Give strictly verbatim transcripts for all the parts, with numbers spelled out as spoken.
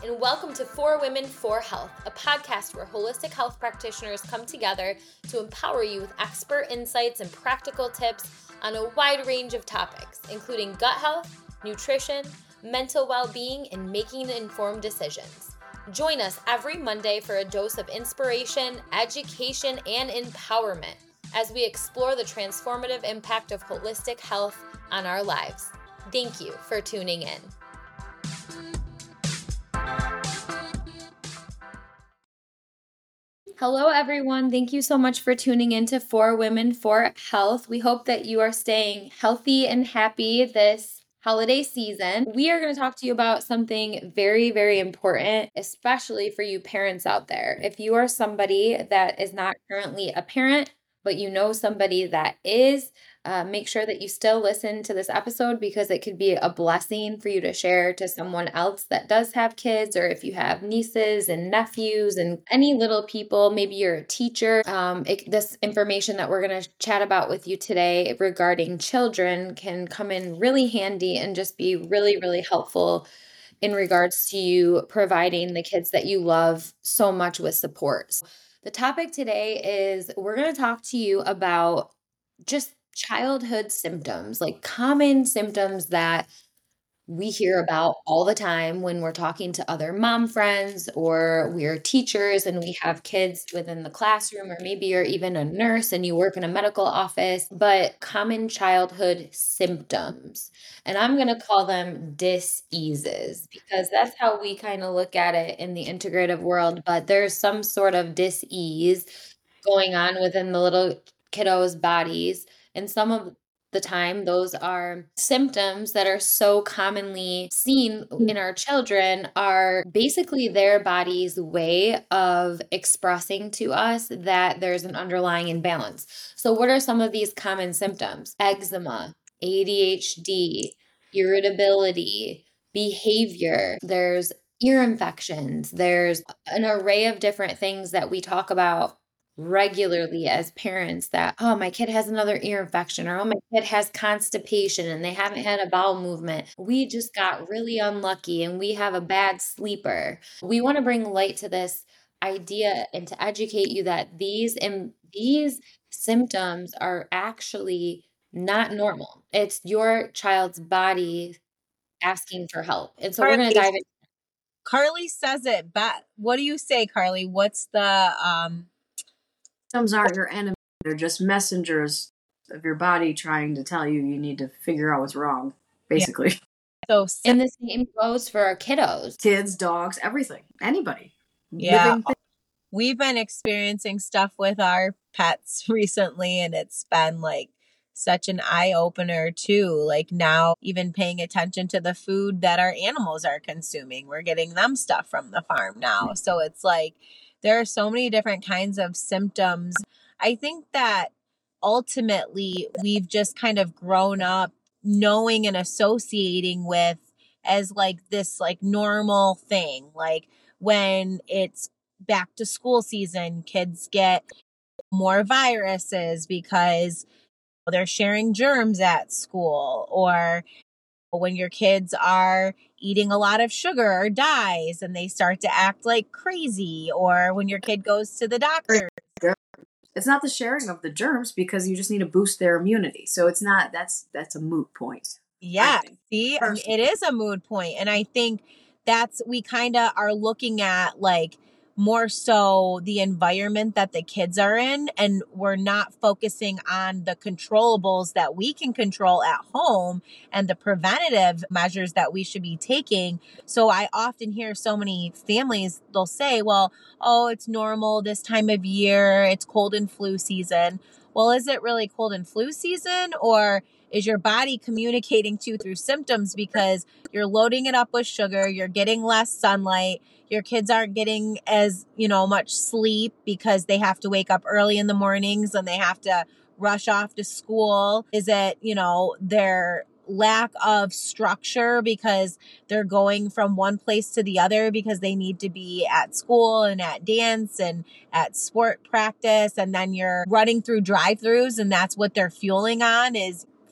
and welcome to For Women, For Health, a podcast where holistic health practitioners come together to empower you with expert insights and practical tips on a wide range of topics, including gut health, nutrition, mental well-being, and making informed decisions. Join us every Monday for a dose of inspiration, education, and empowerment as we explore the transformative impact of holistic health on our lives. Thank you for tuning in. Hello, everyone. Thank you so much for tuning in to For Women, For Health. We hope that you are staying healthy and happy this holiday season. We are going to talk to you about something very, very important, especially for you parents out there. If you are somebody that is not currently a parent, but you know somebody that is, uh, make sure that you still listen to this episode because it could be a blessing for you to share to someone else that does have kids, or if you have nieces and nephews and any little people, maybe you're a teacher. Um, it, this information that we're going to chat about with you today regarding children can come in really handy and just be really, really helpful in regards to you providing the kids that you love so much with support. The topic today is we're going to talk to you about just childhood symptoms, like common symptoms that we hear about all the time when we're talking to other mom friends, or we're teachers and we have kids within the classroom, or maybe you're even a nurse and you work in a medical office, but common childhood symptoms. And I'm going to call them dis-eases because that's how we kind of look at it in the integrative world. But there's some sort of dis-ease going on within the little kiddos' bodies. And some of the time, those are symptoms that are so commonly seen in our children are basically their body's way of expressing to us that there's an underlying imbalance. So what are some of these common symptoms? Eczema, A D H D, irritability, behavior. There's ear infections. There's an array of different things that we talk about regularly as parents that, oh, my kid has another ear infection, or oh, my kid has constipation and they haven't had a bowel movement. We just got really unlucky and we have a bad sleeper. We want to bring light to this idea and to educate you that these and these symptoms are actually not normal. It's your child's body asking for help. And so we're going to dive in. Carly says it, but what do you say, Carly? What's the um Symptoms aren't your enemy. They're just messengers of your body trying to tell you you need to figure out what's wrong, basically. So, and the same goes for our kiddos. Kids, dogs, everything. Anybody. Yeah. We've been experiencing stuff with our pets recently, and it's been like such an eye-opener too. Like now, even paying attention to the food that our animals are consuming. We're getting them stuff from the farm now. So it's like there are so many different kinds of symptoms. I think that ultimately we've just kind of grown up knowing and associating with as like this like normal thing. Like when it's back to school season, kids get more viruses because they're sharing germs at school, or when your kids are eating a lot of sugar or dyes and they start to act like crazy, or when your kid goes to the doctor. It's not the sharing of the germs because you just need to boost their immunity. So it's not, that's, that's a moot point. Yeah. See, I mean, it is a moot point. And I think that's, we kind of are looking at like more so the environment that the kids are in, and we're not focusing on the controllables that we can control at home and the preventative measures that we should be taking. So I often hear so many families, they'll say, well, oh, it's normal this time of year. It's cold and flu season. Well, is it really cold and flu season, or is your body communicating to you through symptoms because you're loading it up with sugar, you're getting less sunlight, your kids aren't getting as, you know, much sleep because they have to wake up early in the mornings and they have to rush off to school? Is it, you know, their lack of structure because they're going from one place to the other because they need to be at school and at dance and at sport practice, and then you're running through drive-throughs and that's what they're fueling on is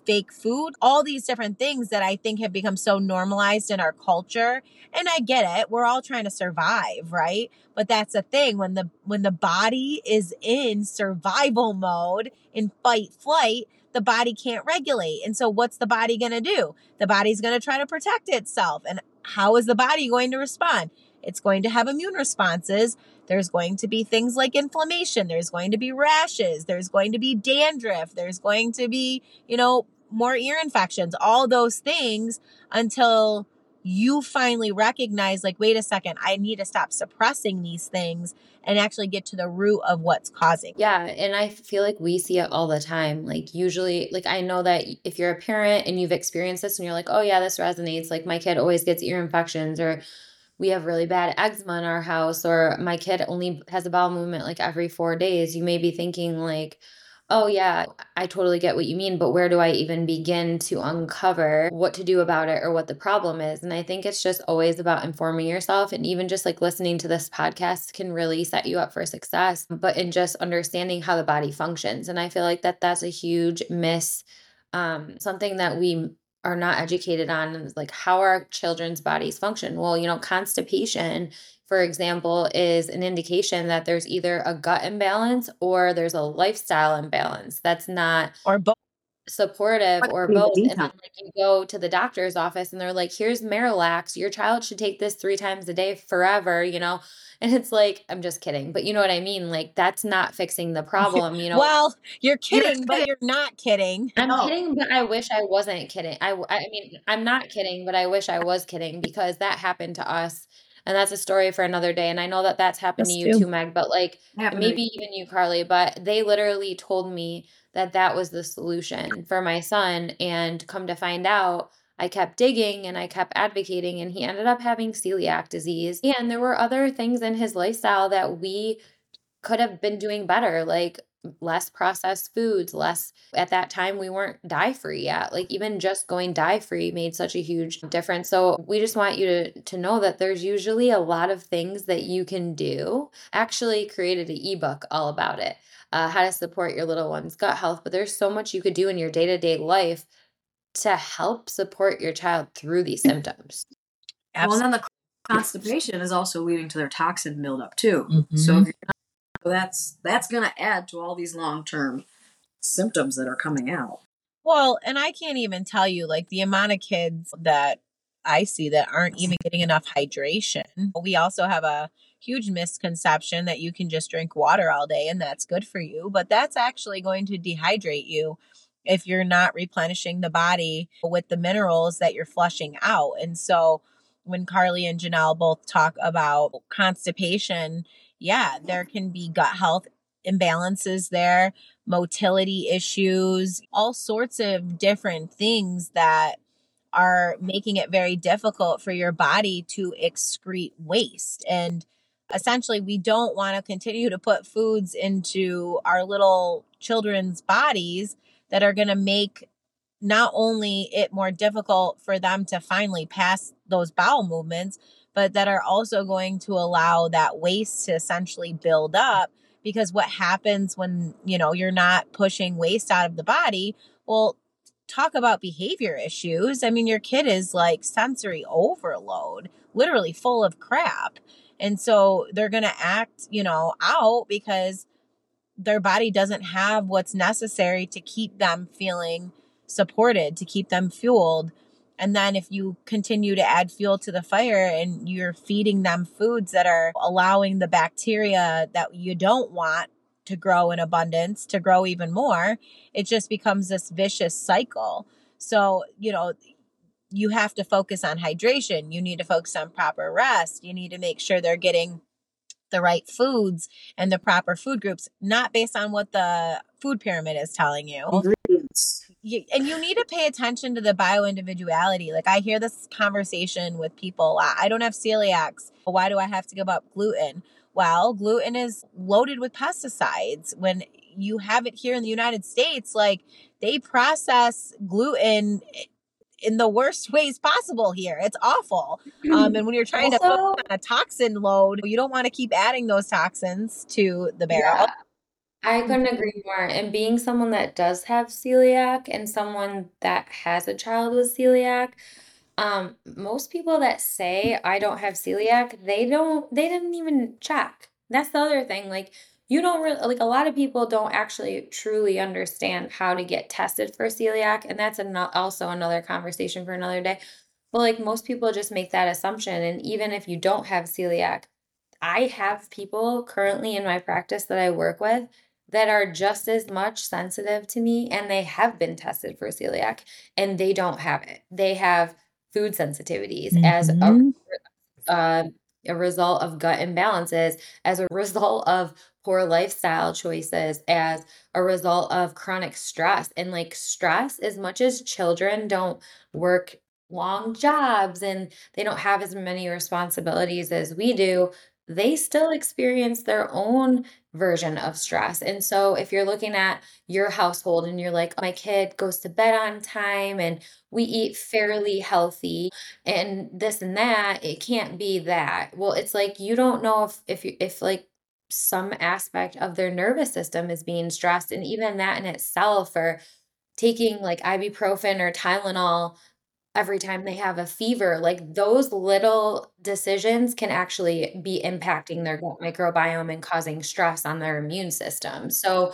fake food, all these different things that I think have become so normalized in our culture. And I get it. We're all trying to survive, right? But that's the thing. When the when the body is in survival mode, in fight flight, the body can't regulate. And so what's the body going to do? The body's going to try to protect itself. And how is the body going to respond? It's going to have immune responses. There's going to be things like inflammation. There's going to be rashes. There's going to be dandruff. There's going to be, you know, more ear infections, all those things, until you finally recognize, like, wait a second, I need to stop suppressing these things and actually get to the root of what's causing. Yeah. And I feel like we see it all the time. Like, usually, like, I know that if you're a parent and you've experienced this and you're like, oh yeah, this resonates. Like, my kid always gets ear infections, or we have really bad eczema in our house, or my kid only has a bowel movement like every four days. You may be thinking like, oh yeah, I totally get what you mean, but where do I even begin to uncover what to do about it or what the problem is? And I think it's just always about informing yourself, and even just like listening to this podcast can really set you up for success, but in just understanding how the body functions. And I feel like that that's a huge miss, um, something that we are not educated on, is like how our children's bodies function. Well, you know, constipation, for example, is an indication that there's either a gut imbalance or there's a lifestyle imbalance that's not or both supportive, or both. And then like you go to the doctor's office and they're like, here's Marilax, your child should take this three times a day forever, you know? And it's like, I'm just kidding, but you know what I mean? Like, that's not fixing the problem, you know? Well, you're kidding, you're but you're not kidding. I'm oh. kidding, but I wish I wasn't kidding. I, I mean, I'm not kidding, but I wish I was kidding, because that happened to us. And that's a story for another day. And I know that that's happened that's to you true. too, Meg, but like maybe even you, Carly, but they literally told me that that was the solution for my son. And come to find out, I kept digging and I kept advocating, and he ended up having celiac disease. And there were other things in his lifestyle that we could have been doing better, like less processed foods, less, at that time we weren't dye free yet. Like, even just going dye free made such a huge difference. So we just want you to, to know that there's usually a lot of things that you can do. Actually created an ebook all about it, uh, how to support your little one's gut health. But there's so much you could do in your day-to-day life to help support your child through these symptoms. Absolutely. Well, and then the constipation is also leading to their toxin buildup too. Mm-hmm. So if you're not, that's that's going to add to all these long-term symptoms that are coming out. Well, and I can't even tell you, like, the amount of kids that I see that aren't even getting enough hydration. We also have a huge misconception that you can just drink water all day and that's good for you, but that's actually going to dehydrate you if you're not replenishing the body with the minerals that you're flushing out. And so when Carly and Janelle both talk about constipation, yeah, there can be gut health imbalances there, motility issues, all sorts of different things that are making it very difficult for your body to excrete waste. And essentially, we don't want to continue to put foods into our little children's bodies that are going to make not only it more difficult for them to finally pass those bowel movements, but that are also going to allow that waste to essentially build up. Because what happens when, you know, you're not pushing waste out of the body? Well, talk about behavior issues. I mean, your kid is like sensory overload, literally full of crap. And so they're going to act, you know, out because their body doesn't have what's necessary to keep them feeling supported, to keep them fueled. And then if you continue to add fuel to the fire and you're feeding them foods that are allowing the bacteria that you don't want to grow in abundance to grow even more, it just becomes this vicious cycle. So, you know, you have to focus on hydration. You need to focus on proper rest. You need to make sure they're getting the right foods and the proper food groups, not based on what the food pyramid is telling you. Ingredients. You, and you need to pay attention to the bio-individuality. Like, I hear this conversation with people. I don't have celiacs. Why do I have to give up gluten? Well, gluten is loaded with pesticides. When you have it here in the United States, like, they process gluten in the worst ways possible here. It's awful. Um, and when you're trying also, to focus on a toxin load, you don't want to keep adding those toxins to the barrel. Yeah. I couldn't agree more. And being someone that does have celiac and someone that has a child with celiac, um, most people that say I don't have celiac, they don't, they didn't even check. That's the other thing. Like, you don't really, like, a lot of people don't actually truly understand how to get tested for celiac. And that's an, also another conversation for another day. But like, most people just make that assumption. And even if you don't have celiac, I have people currently in my practice that I work with that are just as much sensitive to me, and they have been tested for celiac and they don't have it. They have food sensitivities as a, Mm-hmm. uh, a result of gut imbalances, as a result of poor lifestyle choices, as a result of chronic stress. And like, stress, as much as children don't work long jobs and they don't have as many responsibilities as we do, they still experience their own version of stress. And so if you're looking at your household and you're like, my kid goes to bed on time and we eat fairly healthy and this and that, it can't be that. Well, it's like, you don't know if if you if like some aspect of their nervous system is being stressed, and even that in itself, or taking like ibuprofen or Tylenol every time they have a fever, like, those little decisions can actually be impacting their gut microbiome and causing stress on their immune system. So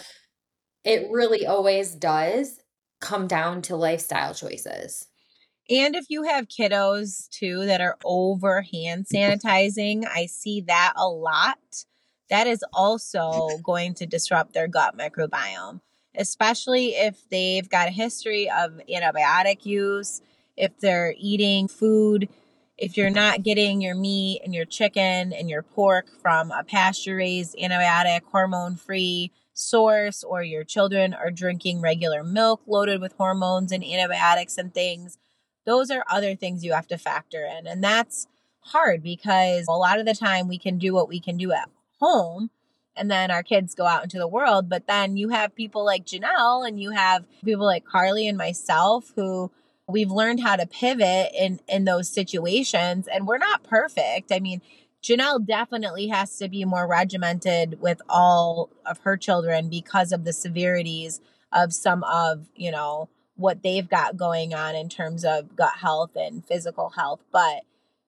it really always does come down to lifestyle choices. And if you have kiddos too that are over hand sanitizing, I see that a lot. That is also going to disrupt their gut microbiome, especially if they've got a history of antibiotic use, if they're eating food, if you're not getting your meat and your chicken and your pork from a pasture raised, antibiotic, hormone free source, or your children are drinking regular milk loaded with hormones and antibiotics and things. Those are other things you have to factor in. And that's hard because a lot of the time we can do what we can do at home and then our kids go out into the world. But then you have people like Janelle and you have people like Carly and myself who we've learned how to pivot in, in those situations, and we're not perfect. I mean, Janelle definitely has to be more regimented with all of her children because of the severities of some of, you know, what they've got going on in terms of gut health and physical health. But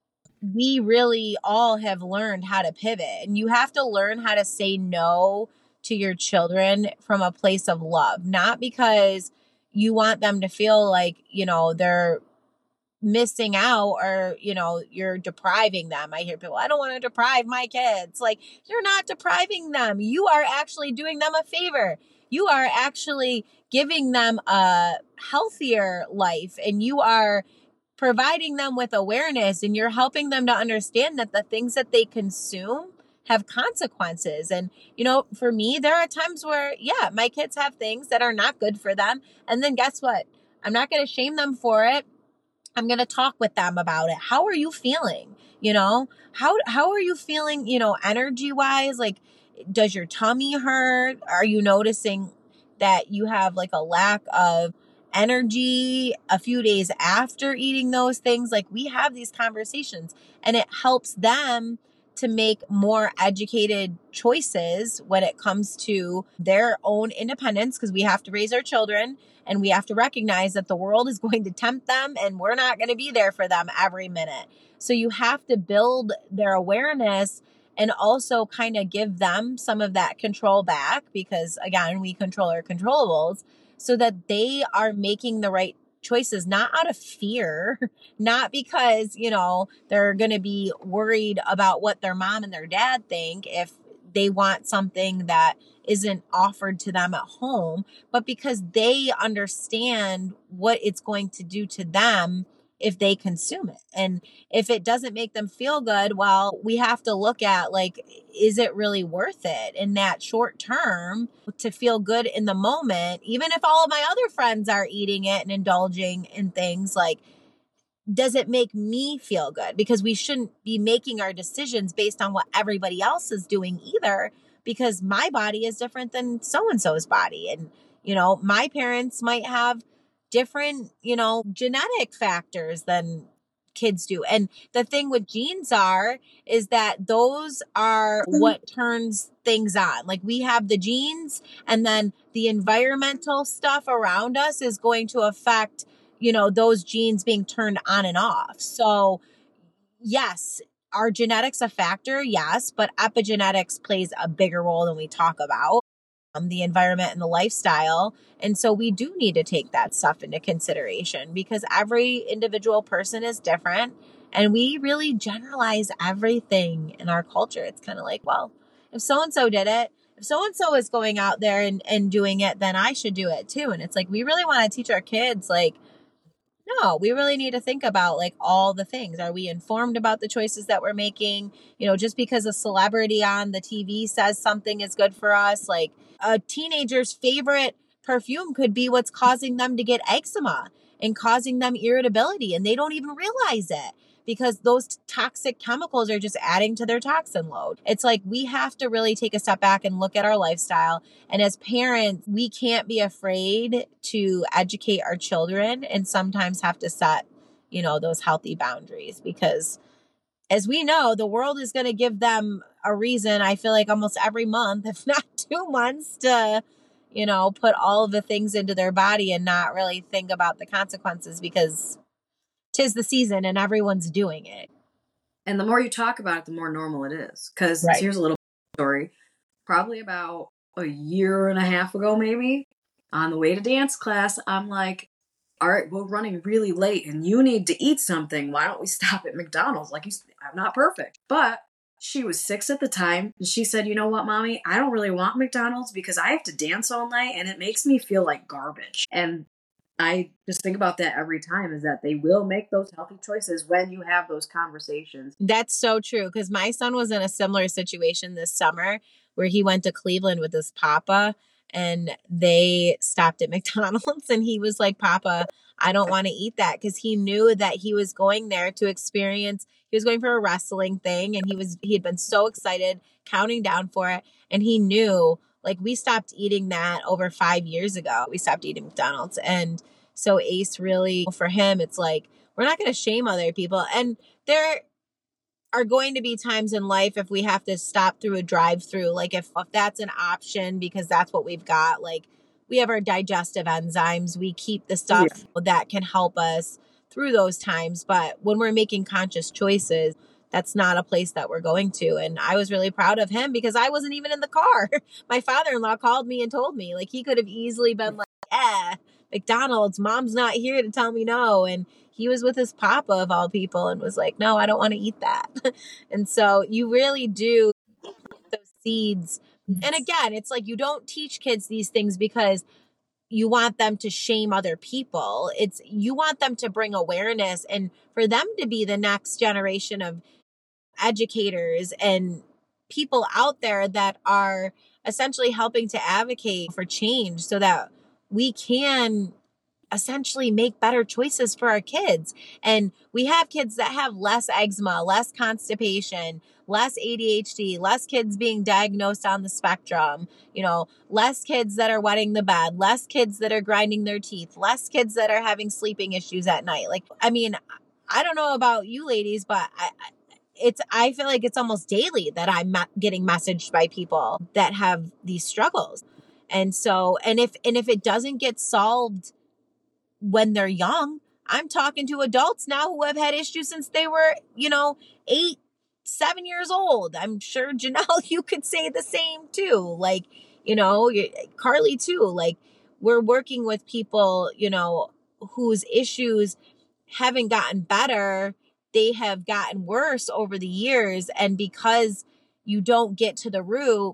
we really all have learned how to pivot, and you have to learn how to say no to your children from a place of love, not because you want them to feel like, you know, they're missing out or, you know, you're depriving them. I hear people, I don't want to deprive my kids. Like, you're not depriving them. You are actually doing them a favor. You are actually giving them a healthier life, and you are providing them with awareness, and you're helping them to understand that the things that they consume have consequences. And, you know, for me, there are times where, yeah, my kids have things that are not good for them. And then guess what? I'm not going to shame them for it. I'm going to talk with them about it. How are you feeling? You know, how, how are you feeling, you know, energy wise? Like, does your tummy hurt? Are you noticing that you have like a lack of energy a few days after eating those things? Like, we have these conversations, and it helps them to make more educated choices when it comes to their own independence, because we have to raise our children and we have to recognize that the world is going to tempt them and we're not going to be there for them every minute. So you have to build their awareness and also kind of give them some of that control back, because again, we control our controllables, so that they are making the right choices, not out of fear, not because, you know, they're going to be worried about what their mom and their dad think if they want something that isn't offered to them at home, but because they understand what it's going to do to them if they consume it. And if it doesn't make them feel good, well, we have to look at, like, is it really worth it in that short term to feel good in the moment? Even if all of my other friends are eating it and indulging in things, like, does it make me feel good? Because we shouldn't be making our decisions based on what everybody else is doing either, because my body is different than so-and-so's body. And, you know, my parents might have different, you know, genetic factors than kids do. And the thing with genes are, is that those are what turns things on. Like we have the genes, and then the environmental stuff around us is going to affect, you know, those genes being turned on and off. So yes, are genetics a factor? Yes, but epigenetics plays a bigger role than we talk about. Um, the environment and the lifestyle. And so we do need to take that stuff into consideration because every individual person is different, and we really generalize everything in our culture. It's kind of like, well, if so-and-so did it, if so-and-so is going out there and, and doing it, then I should do it too. And it's like, we really want to teach our kids, like, no, we really need to think about like all the things. Are we informed about the choices that we're making? You know, just because a celebrity on the T V says something is good for us, like a teenager's favorite perfume could be what's causing them to get eczema and causing them irritability, and they don't even realize it because those toxic chemicals are just adding to their toxin load. It's like we have to really take a step back and look at our lifestyle. And as parents, we can't be afraid to educate our children and sometimes have to set, you know, those healthy boundaries because as we know, the world is going to give them a reason, I feel like almost every month, if not two months to, you know, put all of the things into their body and not really think about the consequences because 'tis the season and everyone's doing it. And the more you talk about it, the more normal it is. Because Right. here's a little story. Probably about a year and a half ago, maybe, on the way to dance class, I'm like, all right, we're running really late and you need to eat something. Why don't we stop at McDonald's? Like, you, I'm not perfect. But she was six at the time. And she said, you know what, Mommy? I don't really want McDonald's because I have to dance all night and it makes me feel like garbage. And I just think about that every time, is that they will make those healthy choices when you have those conversations. That's so true. Because my son was in a similar situation this summer where he went to Cleveland with his papa and they stopped at McDonald's and he was like, Papa, I don't want to eat that, because he knew that he was going there to experience, he was going for a wrestling thing, and he was, he had been so excited, counting down for it. And he knew, like, we stopped eating that over five years ago. We stopped eating McDonald's. And so Ace really, for him, it's like, we're not going to shame other people. And there are going to be times in life if we have to stop through a drive-through, like if, if that's an option, because that's what we've got. Like, we have our digestive enzymes. We keep the stuff yeah. that can help us through those times. But when we're making conscious choices, that's not a place that we're going to. And I was really proud of him because I wasn't even in the car. My father-in-law called me and told me, like, he could have easily been like, eh, McDonald's, Mom's not here to tell me no. And he was with his papa of all people and was like, no, I don't want to eat that. And so you really do those seeds. Yes. And again, it's like, you don't teach kids these things because you want them to shame other people. It's, you want them to bring awareness and for them to be the next generation of educators and people out there that are essentially helping to advocate for change so that we can essentially make better choices for our kids. And we have kids that have less eczema, less constipation, less A D H D, less kids being diagnosed on the spectrum, you know, less kids that are wetting the bed, less kids that are grinding their teeth, less kids that are having sleeping issues at night. Like, I mean, I don't know about you ladies, but I, it's, I feel like it's almost daily that I'm getting messaged by people that have these struggles. And so, and if, and if it doesn't get solved when they're young, I'm talking to adults now who have had issues since they were, you know, eight, seven years old. I'm sure Janelle, you could say the same too. Like, you know, Carly too, like we're working with people, you know, whose issues haven't gotten better. They have gotten worse over the years. And because you don't get to the root,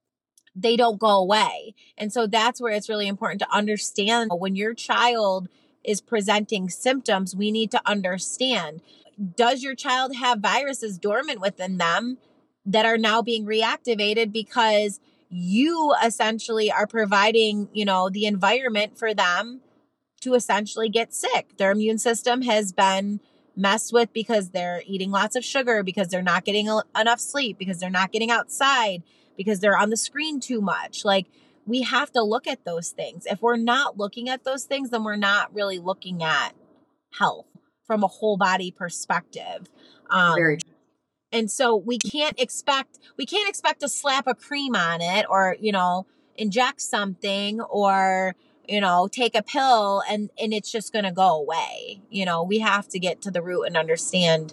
they don't go away. And so that's where it's really important to understand when your child is presenting symptoms, we need to understand, does your child have viruses dormant within them that are now being reactivated because you essentially are providing, you know, the environment for them to essentially get sick? Their immune system has been messed with because they're eating lots of sugar, because they're not getting enough sleep, because they're not getting outside, because they're on the screen too much. Like, we have to look at those things. If we're not looking at those things, then we're not really looking at health from a whole body perspective. Um, Very true. and so we can't expect, we can't expect to slap a cream on it or, you know, inject something or, you know, take a pill and, and it's just going to go away. You know, we have to get to the root and understand,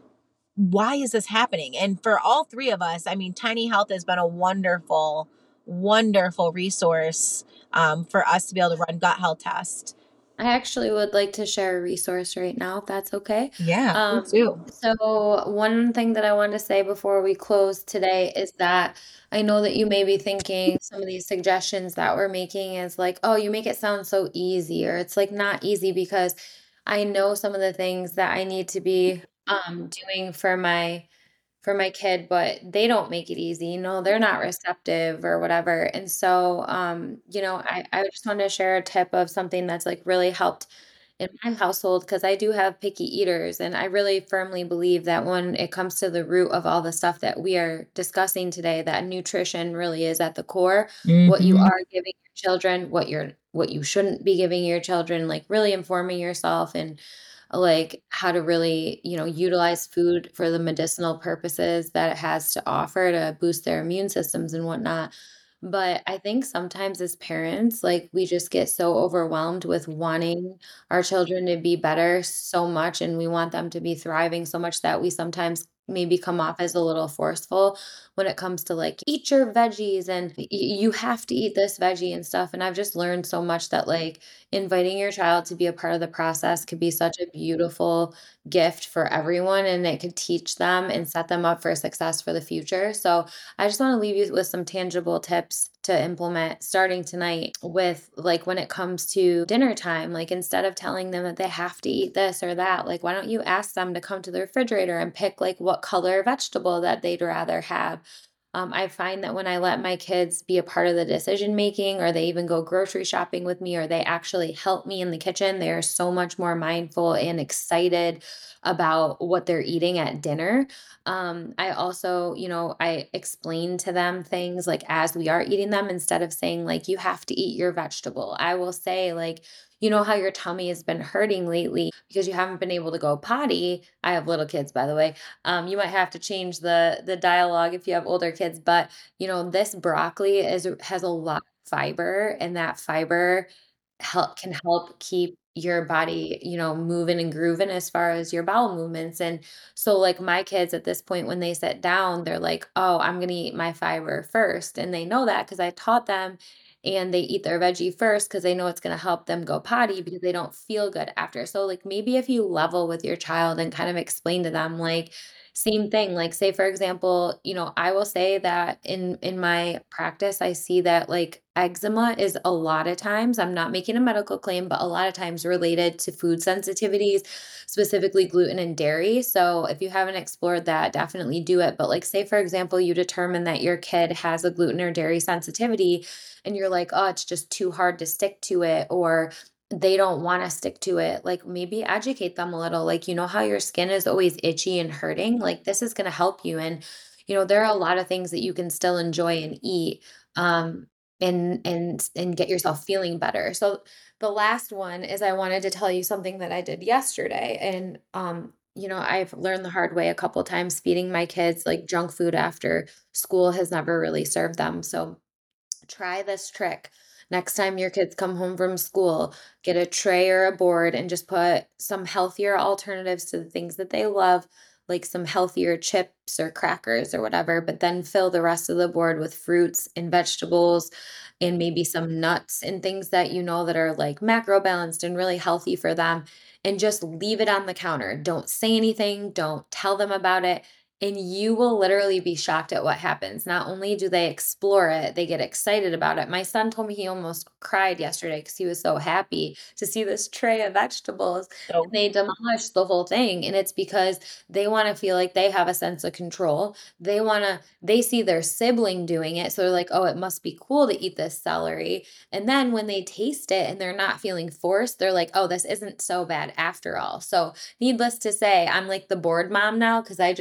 why is this happening? And for all three of us, I mean, Tiny Health has been a wonderful, wonderful resource um, for us to be able to run gut health tests. I actually would like to share a resource right now, if that's okay. Yeah, Um, me too. so one thing that I want to say before we close today is that I know that you may be thinking some of these suggestions that we're making is like, oh, you make it sound so easy, or it's like not easy, because I know some of the things that I need to be um, doing for my for my kid, but they don't make it easy. You know, they're not receptive or whatever. And so, um, you know, I, I just wanted to share a tip of something that's like really helped in my household, because I do have picky eaters. And I really firmly believe that when it comes to the root of all the stuff that we are discussing today, that nutrition really is at the core. Mm-hmm. What you are giving your children, what you're what you shouldn't be giving your children, like really informing yourself and like how to really, you know, utilize food for the medicinal purposes that it has to offer to boost their immune systems and whatnot. But I think sometimes as parents, like we just get so overwhelmed with wanting our children to be better so much, and we want them to be thriving so much that we sometimes maybe come off as a little forceful when it comes to like, eat your veggies and y- you have to eat this veggie and stuff. And I've just learned so much that like inviting your child to be a part of the process could be such a beautiful gift for everyone, and it could teach them and set them up for success for the future. So I just want to leave you with some tangible tips to implement starting tonight with like when it comes to dinner time. Like instead of telling them that they have to eat this or that, like why don't you ask them to come to the refrigerator and pick like what color vegetable that they'd rather have. Um, I find that when I let my kids be a part of the decision making, or they even go grocery shopping with me, or they actually help me in the kitchen, they are so much more mindful and excited about what they're eating at dinner. Um, I also, you know, I explain to them things like as we are eating them, instead of saying like, you have to eat your vegetable, I will say like, you know how your tummy has been hurting lately because you haven't been able to go potty. I have little kids, by the way. Um, you might have to change the the dialogue if you have older kids, but you know, this broccoli is has a lot of fiber, and that fiber help can help keep your body, you know, moving and grooving as far as your bowel movements. And so like my kids at this point, when they sit down, they're like, oh, I'm going to eat my fiber first. And they know that because I taught them, and they eat their veggie first because they know it's going to help them go potty because they don't feel good after. So like maybe if you level with your child and kind of explain to them like, same thing, like say for example, you know, I will say that in in my practice I see that like eczema is a lot of times, I'm not making a medical claim, but a lot of times related to food sensitivities, specifically gluten and dairy. So if you haven't explored that, definitely do it. But like say for example, you determine that your kid has a gluten or dairy sensitivity, and you're like, oh, it's just too hard to stick to it, or they don't want to stick to it, like maybe educate them a little. Like, you know how your skin is always itchy and hurting? Like this is going to help you. And, you know, there are a lot of things that you can still enjoy and eat, um, and, and, and get yourself feeling better. So the last one is I wanted to tell you something that I did yesterday. And, um, you know, I've learned the hard way a couple times feeding my kids like junk food after school has never really served them. So try this trick. Next time your kids come home from school, get a tray or a board and just put some healthier alternatives to the things that they love, like some healthier chips or crackers or whatever, but then fill the rest of the board with fruits and vegetables and maybe some nuts and things that you know that are like macro balanced and really healthy for them. And just leave it on the counter. Don't say anything, don't tell them about it. And you will literally be shocked at what happens. Not only do they explore it, they get excited about it. My son told me he almost cried yesterday because he was so happy to see this tray of vegetables. So And they demolished the whole thing. And it's because they want to feel like they have a sense of control. They want to, they see their sibling doing it. So they're like, oh, it must be cool to eat this celery. And then when they taste it and they're not feeling forced, they're like, oh, this isn't so bad after all. So needless to say, I'm like the bored mom now because I just went to the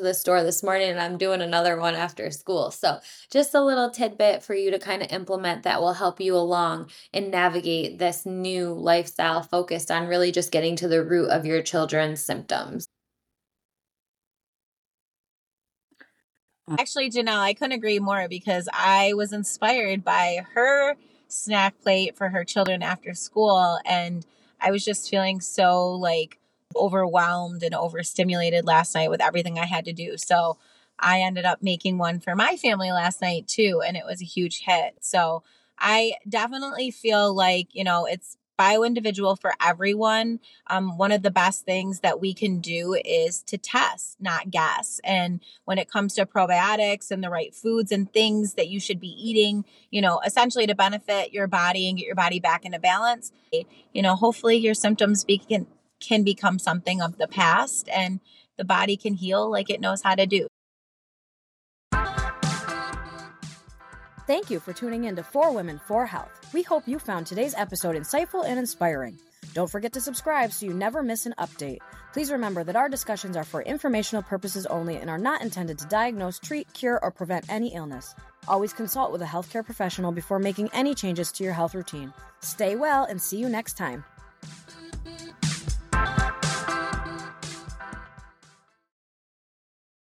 the store this morning and I'm doing another one after school. So just a little tidbit for you to kind of implement that will help you along and navigate this new lifestyle focused on really just getting to the root of your children's symptoms. Actually, Janelle, I couldn't agree more because I was inspired by her snack plate for her children after school. And I was just feeling so like overwhelmed and overstimulated last night with everything I had to do. So I ended up making one for my family last night too. And it was a huge hit. So I definitely feel like, you know, it's bio-individual for everyone. Um, one of the best things that we can do is to test, not guess. And when it comes to probiotics and the right foods and things that you should be eating, you know, essentially to benefit your body and get your body back into balance, you know, hopefully your symptoms be, can, can become something of the past and the body can heal like it knows how to do. Thank you for tuning in to four Women, four Health. We hope you found today's episode insightful and inspiring. Don't forget to subscribe so you never miss an update. Please remember that our discussions are for informational purposes only and are not intended to diagnose, treat, cure, or prevent any illness. Always consult with a healthcare professional before making any changes to your health routine. Stay well and see you next time.